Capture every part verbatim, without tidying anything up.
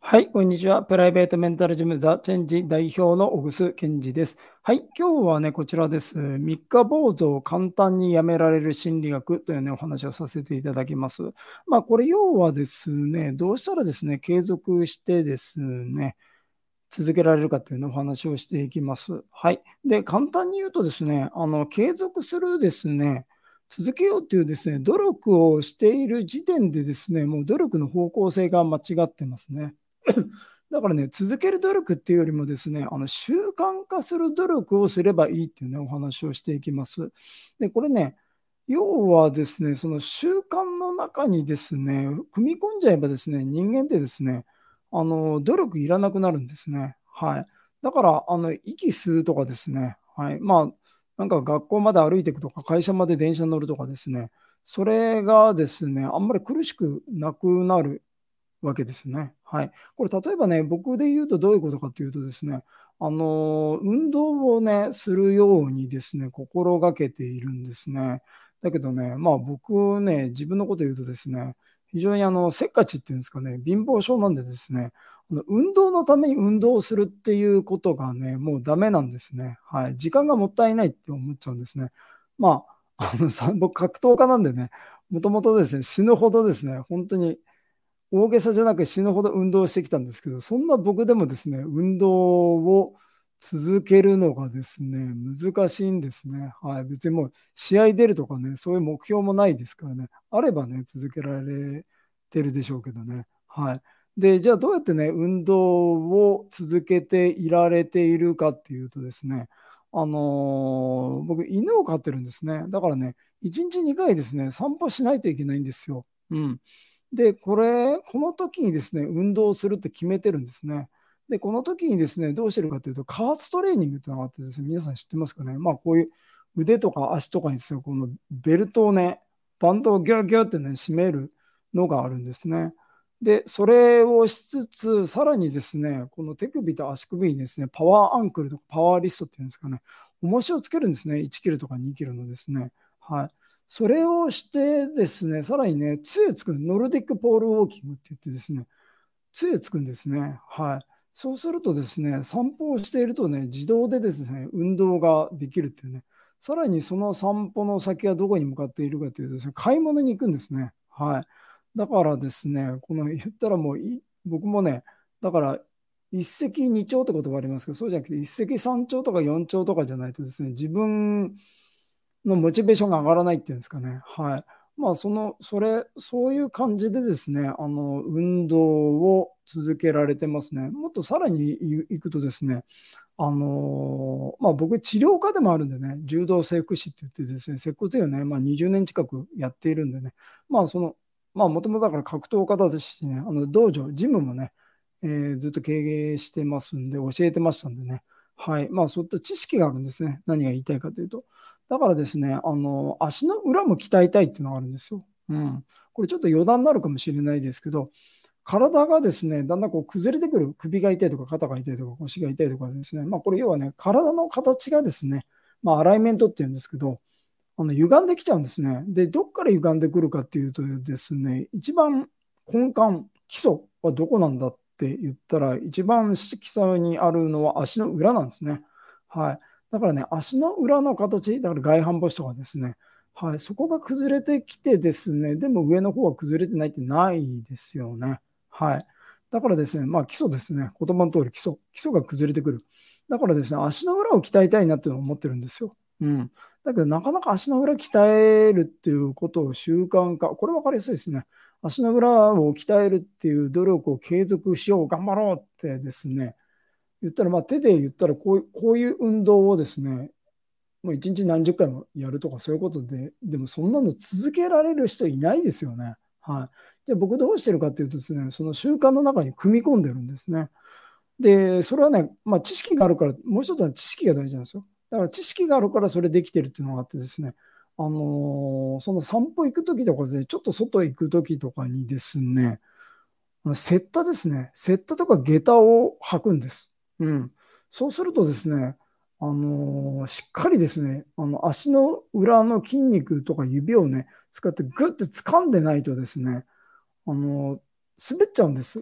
はい、こんにちは。プライベートメンタルジムザ・チェンジ代表の小楠健二です。はい、今日はね、こちらです。三日坊主を簡単にやめられる心理学というね、お話をさせていただきます。まあ、これ要はですね、どうしたらですね、継続してですね、続けられるかというね、お話をしていきます。はい。で、簡単に言うとですね、あの、継続するですね、続けようというですね、努力をしている時点でですね、もう努力の方向性が間違ってますね。だからね、続ける努力っていうよりもですね、あの習慣化する努力をすればいいっていうね、お話をしていきます。で、これね、要はですね、その習慣の中にですね、組み込んじゃえばですね、人間ってですね、あの努力いらなくなるんですね。はい。だから、あの息吸うとかですね、はい。まあ、なんか学校まで歩いていくとか、会社まで電車に乗るとかですね、それがですね、あんまり苦しくなくなるわけですね。はい。これ、例えばね、僕で言うとどういうことかというとですね、あの、運動をね、するようにですね、心がけているんですね。だけどね、まあ僕ね、自分のこと言うとですね、非常にあの、せっかちっていうんですかね、貧乏症なんでですね、あの運動のために運動をするっていうことがね、もうダメなんですね。はい。時間がもったいないって思っちゃうんですね。まあ、あの、さ僕格闘家なんでね、もともとですね、死ぬほどですね、本当に大げさじゃなく死ぬほど運動してきたんですけど、そんな僕でもですね、運動を続けるのがですね、難しいんですね。はい。別にもう試合出るとかね、そういう目標もないですからね。あればね、続けられてるでしょうけどね。はい。で、じゃあどうやってね、運動を続けていられているかっていうとですね、あのー僕、犬を飼ってるんですね。だからね、いちにちにかいですね、散歩しないといけないんですよ。うん。で、これ、この時にですね、運動するって決めてるんですね。で、この時にですね、どうしてるかというと、加圧トレーニングというのがあってですね、皆さん知ってますかね。まあ、こういう腕とか足とかにですね、このベルトをね、バンドをギュッギュッってね、締めるのがあるんですね。で、それをしつつ、さらにですね、この手首と足首にですね、パワーアンクルとかパワーリストっていうんですかね、重しをつけるんですね。いちキロとかにキロのですね。はい。それをしてですね、さらにね、杖つく、ノルディックポールウォーキングって言ってですね、杖つくんですね。はい。そうするとですね、散歩をしているとね、自動でですね、運動ができるっていうね、さらにその散歩の先はどこに向かっているかというとですね、買い物に行くんですね。はい。だからですね、この言ったらもうい、僕もね、だから一石二鳥って言葉ありますけど、そうじゃなくて一石三鳥とか四鳥とかじゃないとですね、自分のモチベーションが上がらないっていうんですかね。はい。まあ、その、それ、そういう感じでですね、あの、運動を続けられてますね。もっとさらにいくとですね、あのまあ、僕、治療家でもあるんでね、柔道整復師って言ってですね、接骨院をね、まあ、にじゅうねん近くやっているんでね、まあ、その、まあ、もともとだから格闘家だしね、あの道場、ジムもね、えーずっと経営してますんで、教えてましたんでね、はい、まあ、そういった知識があるんですね、何が言いたいかというと。だからですね、あの足の裏も鍛えたいっていうのがあるんですよ。うん。これちょっと余談になるかもしれないですけど、体がですね、だんだんこう崩れてくる、首が痛いとか肩が痛いとか腰が痛いとかですね、まあこれ要はね、体の形がですね、まあアライメントっていうんですけど、あの歪んできちゃうんですね。で、どっから歪んでくるかっていうとですね、一番根幹、基礎はどこなんだって言ったら、一番色彩にあるのは足の裏なんですね。はい。だからね、足の裏の形、だから外反母趾とかですね、はい、そこが崩れてきてですね、でも上の方は崩れてないってないですよね。はい。だからですね、まあ基礎ですね。言葉の通り基礎。基礎が崩れてくる。だからですね、足の裏を鍛えたいなっていうのを思ってるんですよ。うん。だけど、なかなか足の裏鍛えるっていうことを習慣化、これ分かりやすいですね。足の裏を鍛えるっていう努力を継続しよう、頑張ろうってですね、言ったら、まあ手で言ったらこういう、こういう運動をですね、もう一日何十回もやるとかそういうことで、でもそんなの続けられる人いないですよね。はい。で、僕どうしてるかっていうとですね、その習慣の中に組み込んでるんですね。で、それはね、まあ、知識があるから、もう一つは知識が大事なんですよ。だから知識があるからそれできてるっていうのがあってですね、あのーその散歩行くときとかで、ちょっと外行くときとかにですね、あのセッタですね、セッタとか下駄を履くんです。うん。そうするとですね、あのーしっかりですね、あの足の裏の筋肉とか指をね、使ってグッて掴んでないとですね、あのー滑っちゃうんです。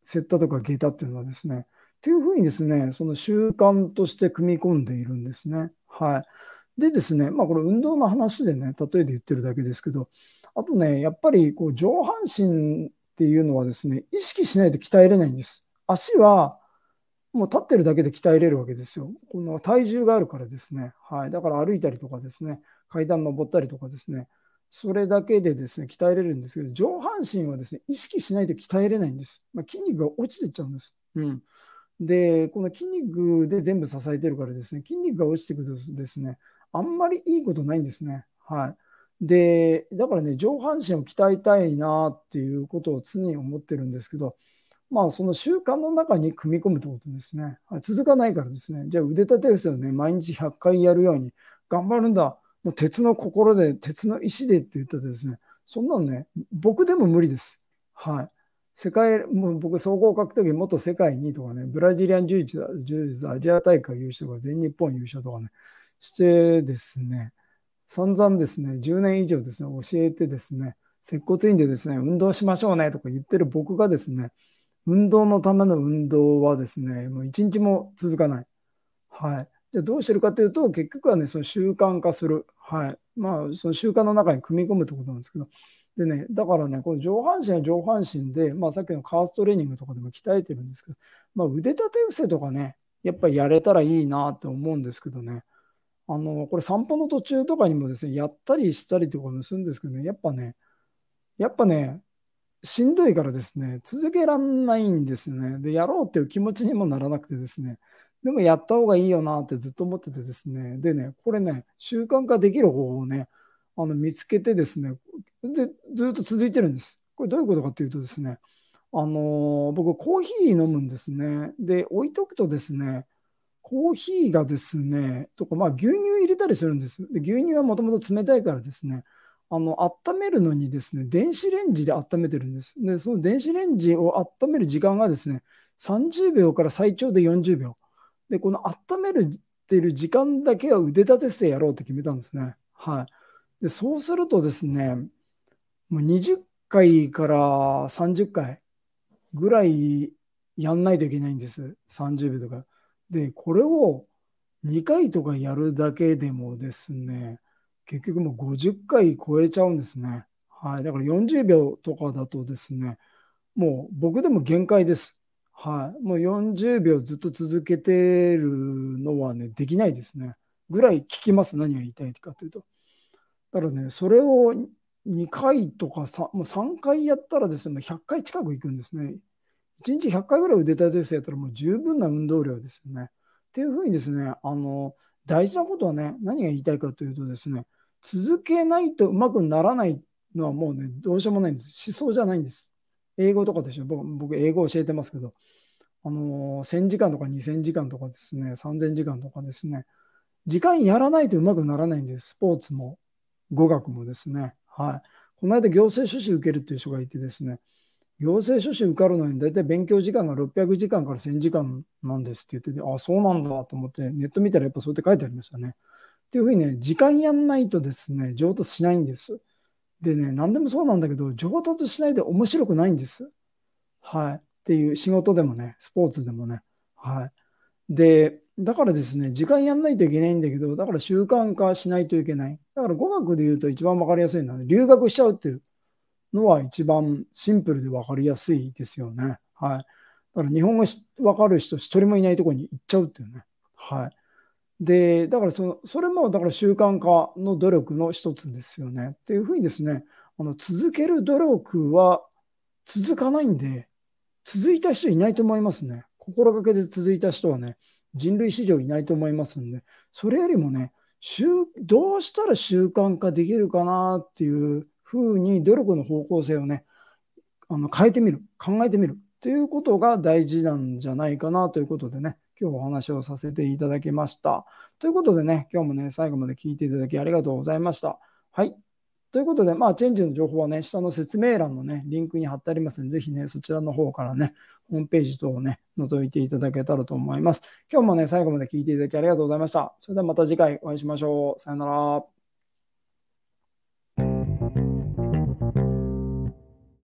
セッタとか下駄っていうのはですね、っていうふうにですね、その習慣として組み込んでいるんですね。はい。でですね、まあこれ運動の話でね、例えで言ってるだけですけど、あとね、やっぱりこう上半身っていうのはですね、意識しないと鍛えれないんです。足はもう立ってるだけで鍛えれるわけですよ。この体重があるからですね。はい。だから歩いたりとかですね、階段登ったりとかですね、それだけでですね、鍛えれるんですけど、上半身はですね、意識しないと鍛えれないんです。まあ、筋肉が落ちていっちゃうんです。うん。で、この筋肉で全部支えてるからですね、筋肉が落ちてくるとですね、あんまりいいことないんですね。はい。で、だからね、上半身を鍛えたいなっていうことを常に思ってるんですけど、まあ、その習慣の中に組み込むってことですね。はい、続かないからですね。じゃあ腕立て伏せをね、毎日ひゃっかいやるように頑張るんだ。もう鉄の心で、鉄の意志でって言ったらですね、そんなのね、僕でも無理です。はい。世界、もう僕、総合格闘技元世界にいとかね、ブラジリアン柔術、柔術アジア大会優勝とか、全日本優勝とかね、してですね、散々ですね、じゅうねん以上ですね、教えてですね、接骨院でですね、運動しましょうねとか言ってる僕がですね、運動のための運動はですね、もう一日も続かない。はい。じゃあどうしてるかというと、結局はね、その習慣化する。はい。まあ、その習慣の中に組み込むってことなんですけど、でね、だからね、この上半身は上半身で、まあ、さっきのカーストレーニングとかでも鍛えてるんですけど、まあ、腕立て伏せとかね、やっぱりやれたらいいなって思うんですけどね、あの、これ散歩の途中とかにもですね、やったりしたりとかもするんですけどね、やっぱね、やっぱね、しんどいからですね、続けらんないんですね。で、やろうっていう気持ちにもならなくてですね、でもやった方がいいよなってずっと思っててですね、でね、これね、習慣化できる方法をね、あの見つけてですね、で、ずっと続いてるんです。これどういうことかっていうとですね、あのー僕コーヒー飲むんですね。で、置いとくとですね、コーヒーがですね、とか、まあ牛乳入れたりするんです。で、牛乳はもともと冷たいからですね、あの、温めるのにですね、電子レンジで温めてるんです。で、その電子レンジを温める時間がですね、さんじゅうびょうから最長でよんじゅうびょう。で、この温めるってる時間だけは腕立て伏せやろうって決めたんですね。はい。で、そうするとですね、もうにじゅっかいからさんじゅっかいぐらいやんないといけないんです。さんじゅうびょうとか。で、これをにかいとかやるだけでもですね、結局もうごじゅっかい超えちゃうんですね。はい。だからよんじゅうびょうとかだとですね、もう僕でも限界です。はい。もうよんじゅうびょうずっと続けてるのはね、できないですね。ぐらい聞きます。何が言いたいかというと。だからね、それをにかいとかさもうさんかいやったらですね、もうひゃっかい近く行くんですね。いちにちひゃっかいぐらい腕立て伏せやったらもう十分な運動量ですよね。っていうふうにですね、あの、大事なことはね、何が言いたいかというとですね、続けないとうまくならないのはもうね、どうしようもないんです。思想じゃないんです。英語とかでしょ、僕、僕英語教えてますけど、あの、せんじかんとかにせんじかんとかですね、さんぜんじかんとかですね、時間やらないとうまくならないんです。スポーツも語学もですね。はい。この間行政書士受けるっていう人がいてですね、行政書士受かるのに大体勉強時間がろっぴゃくじかんからせんじかんなんですって言ってて、あ、そうなんだと思ってネット見たらやっぱそうやって書いてありましたね。っていうふうにね、時間やんないとですね、上達しないんです。でね、何でもそうなんだけど、上達しないで面白くないんです。はい。っていう仕事でもね、スポーツでもね。はい。で、だからですね、時間やんないといけないんだけど、だから習慣化しないといけない。だから語学で言うと一番わかりやすいのは、留学しちゃうっていうのは一番シンプルで分かりやすいですよね。はい。だから日本語し分かる人一人もいないところに行っちゃうっていうね。はい。で、だからその、それもだから習慣化の努力の一つですよね。っていうふうにですね、あの続ける努力は続かないんで、続いた人いないと思いますね。心がけで続いた人はね、人類史上いないと思いますんで、それよりもね、習どうしたら習慣化できるかなっていうふうに努力の方向性をね、あの変えてみる、考えてみるということが大事なんじゃないかなということでね、今日お話をさせていただきました。ということでね、今日もね、最後まで聞いていただきありがとうございました。はい。ということで、まあ、チェンジの情報はね、下の説明欄のね、リンクに貼ってありますので、ぜひね、そちらの方からね、ホームページ等をね、覗いていただけたらと思います。今日もね、最後まで聞いていただきありがとうございました。それではまた次回お会いしましょう。さよなら。